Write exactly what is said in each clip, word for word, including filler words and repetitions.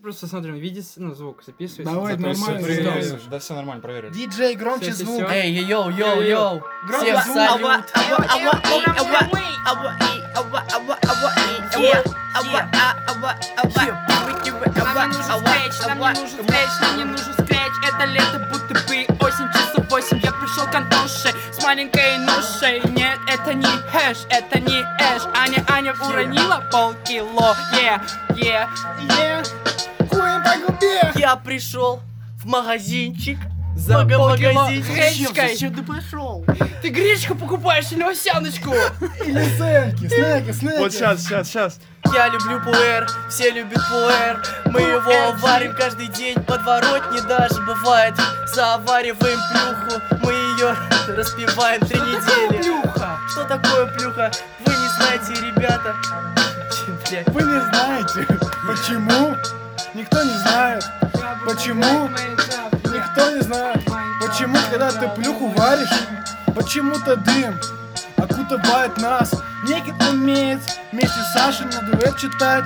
Просто смотрим, видит, ну, звук записывается. Давай, нормально. Проверили. Да все нормально, проверили. Диджей, громче Всё, звук. всё. Эй, йоу, йоу, йоу. Громче Всем звук. салют. Нам не нужен скретч, нам не нужен скретч, нам не нужен скретч. Это лето, будто бы осень, часов восемь. Я пришел к Антоше с маленькой ношей. Нет, это не хэш, это не эш. Аня, Аня уронила полкило. Yeah, yeah, Е, хуем по губе. Я пришел в магазинчик. за Мага- полкило магазинчик. гречкой. Зачем ты пошел? Ты гречку покупаешь или овсяночку? Или сенки, снеки, снеки. Вот сейчас, сейчас, сейчас. Я люблю пуэр, все любят пуэр. Мы его варим каждый день, подворотни даже бывает. Завариваем плюху, мы ее распиваем три недели. Плюха. Что такое плюха? Вы не знаете, ребята. Блядь. Вы не знаете, почему? Никто не знает. Почему? Никто не знает. Почему, когда ты плюху варишь, почему-то дым окутывает нас. Некий умеет вместе с Сашей на дуэт читать.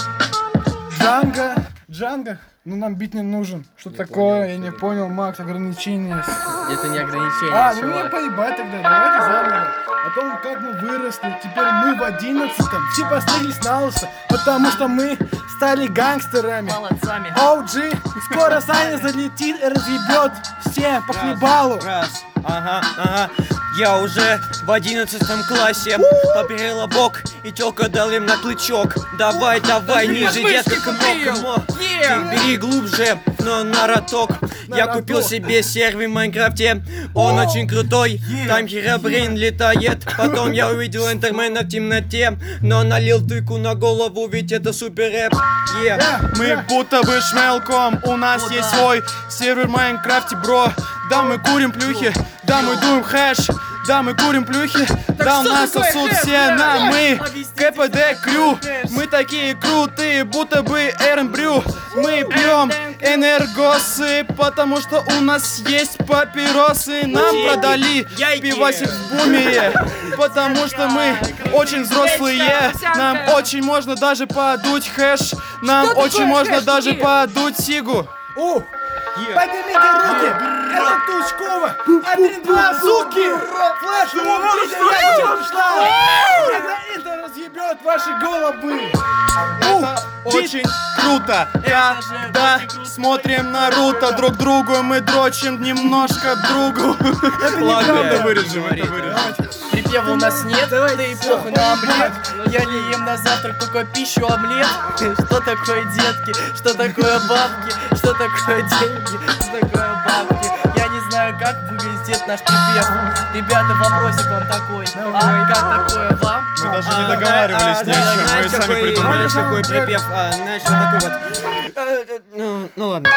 Джанго, Джанго, ну нам бит не нужен. Что такое? Я не понял, Макс, ограничения. Это не ограничение, А, ну мне чувак. поебать тогда, давайте заново. О том, как мы выросли, теперь мы в одиннадцатом. Все постелились на лысо, потому что мы стали гангстерами. Молодцами. Оу джи, скоро Саня залетит и разъебет всем по хлебалу. Раз, ага, ага. Я уже в одиннадцатом классе поперел лобок и тёлка дал им на клычок. Давай, давай, ниже, детка, кмо, кмо. Ты бери глубже, но на роток. Я купил себе сервер в Майнкрафте. Он очень крутой, там Херобрин летает. Потом я увидел Эндермена в темноте, но налил тыку на голову, ведь это супер рэп. Yeah. Мы будто бы шмелком, у нас есть свой сервер в Майнкрафте, бро. Да, мы курим плюхи, да, мы дуем хэш, да, мы курим плюхи, да, у нас сосут все на мы. КПД Крю, мы такие крутые, будто бы Эрен Брю. Мы пьем энергосы, потому что у нас есть папиросы. Нам продали пивасик в бумере, потому что мы очень взрослые. Нам очень можно даже подуть хэш, нам очень можно даже подуть сигу. О, поднимите руки! Это Тучкова! Один-два, суки! Флэш, когда это разъебет ваши головы! Это очень круто, когда смотрим Наруто друг другу, мы дрочим немножко другу. Ладно, это вырежем, это вырежем. Припева у нас нет, да и похуй на омлет. Я не ем на завтрак только пищу, омлет. Что такое детки? Что такое бабки? Что такое деньги? Что такое бабки? Я не знаю, как выглядит наш припев. Ребята, вопросик вам такой. А как такое вам? Мы даже не договаривались ни о чем, мы сами придумали. Знаешь, такой припев, а, знаешь, вот такой вот. Э, э, Ну, ну ладно.